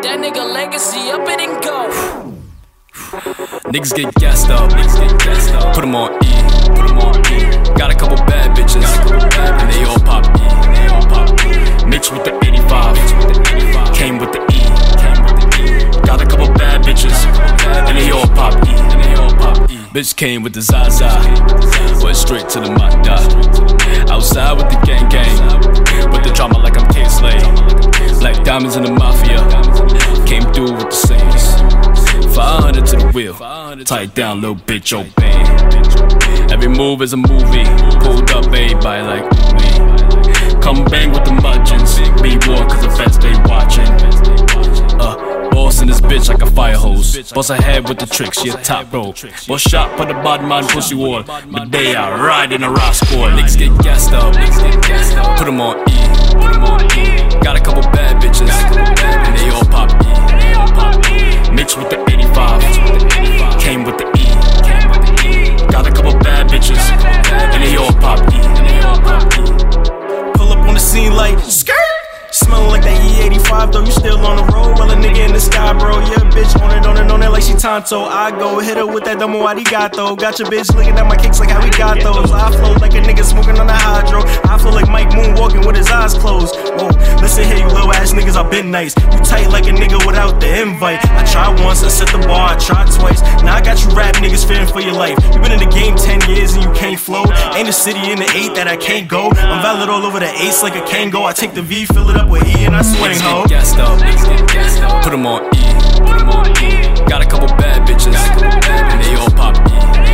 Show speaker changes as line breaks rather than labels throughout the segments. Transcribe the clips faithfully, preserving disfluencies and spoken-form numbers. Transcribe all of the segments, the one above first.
that nigga legacy up it and go.
Niggas get gassed up, niggas get gassed up. Put 'em on E, put 'em on E. Got a couple bad bitches, and they all pop E, they all pop E. Mixed with the eighty-five, came with the E, came with the E. Got a couple bad bitches, and they all pop E, and they all pop E. Bitch came with the Zaza, went straight to the Mata. Outside with the gang gang, with the drama like I'm K-Slay. Black diamonds in the mafia, came through with the Saints. five hundred to the wheel, tight down, little bitch, obey. Every move is a movie, pulled up, everybody like me. Come bang with the mudgeons, be war cause the vets they watching. Uh, boss in this bitch like a fire hose. Boss her head with the tricks, she a top bro. Boss shot, put the bottom man pussy wall. But they are riding a rock score. Niggas get gassed up, put 'em on E, put 'em on E. Got a couple bad bitches, and they all pop E. Mixed with the eighty-five, came with the E. Got a couple bad bitches, and they all pop E.
Pull up on the scene like skirt. Smelling like that E eighty-five, though you still on the road. Well, a nigga in the sky, bro. Yeah, bitch, on it, on it, on it like she Tonto. I go hit her with that dumb arigato. Got your bitch looking at my kicks like how we got those. I flow like a nigga smoking on the hydro. I flow like Mike Moon walking with his eyes closed. Whoa, listen here, you little ass niggas, I've been nice. You tight like a nigga without the invite. I tried once, I set the bar, I tried twice. Now I got you rap niggas fearing for your life. You been in the game ten years and you can't flow. Ain't a city in the eight that I can't go. I'm valid all over the ace like a Kango. I take the V, fill it up with E, and I swing, ho.
Niggas get gassed up, put 'em on E, put 'em on E. Got a couple bad bitches, and they all pop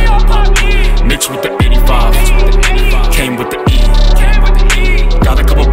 E. Mixed with the eighty-five, came with the E. Got a couple